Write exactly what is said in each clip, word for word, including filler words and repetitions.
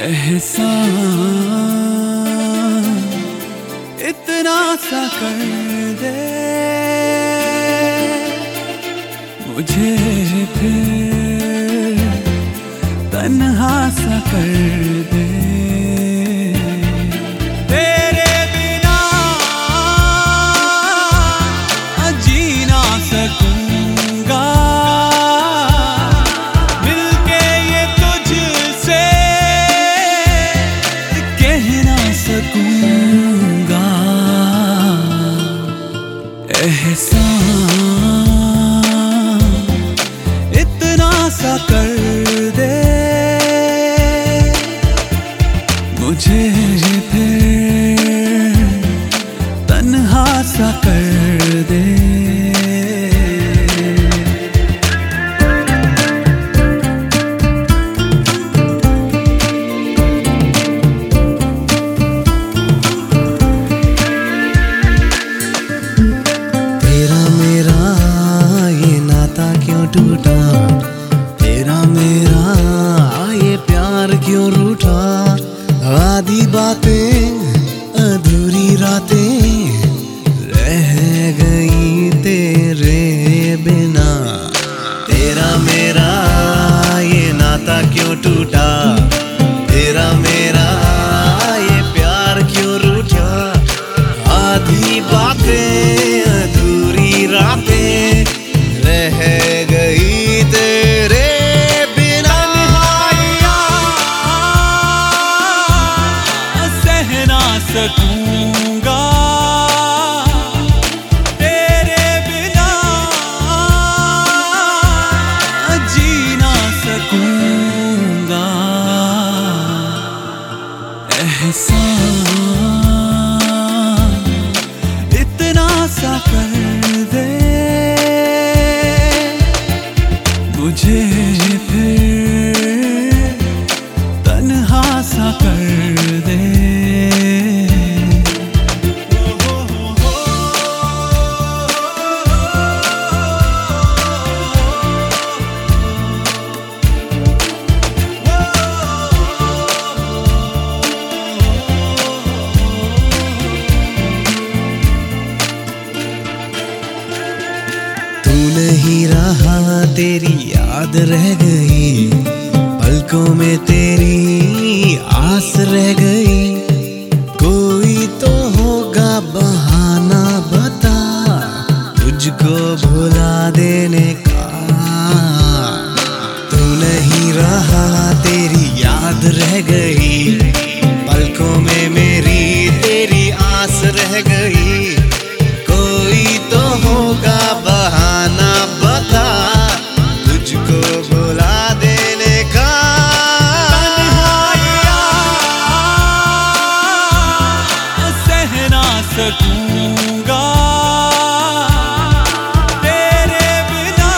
एहसान इतना सा कर दे मुझे, फिर तन्हा सा कर दे। तेरे बिना जी ना सकूंगा, मिलके ये तुझसे कह ना सकूंगा। एहसान इतना सा कर दे मुझे, फिर तन्हा सा कर दे। तेरा मेरा ये नाता क्यों टूटा, तेरा मेरा ये प्यार क्यों रूठा। आधी बातें अधूरी रातें रह गई तेरे बिना। तेरा मेरा ये नाता क्यों टूटा, तेरा मेरा ये प्यार क्यों रूठा। आधी बातें अधूरी रातें रह गई तेरे बिना। सह ना सकूंगा तेरे बिना, जी ना सकूंगा। एहसान इतना सा कर दे मुझे, फिर तन्हा सा कर दे। तू नहीं रहा तेरी याद रह गई, पलकों में तेरी आस रह गई। कोई तो होगा बहाना बता तुझको भुला देने का। तू नहीं रहा तेरी याद रह गई, पलकों में मेरी तेरी आस रह गई। कोई तो होगा बहाना बता तुझको भुला देने का। सह ना सकूंगा तेरे बिना,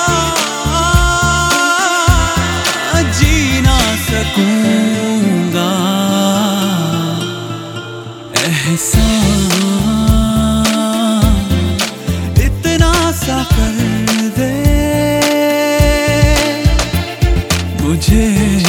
जी ना सकूंगा। एहसान इतना सा कर दे मुझे,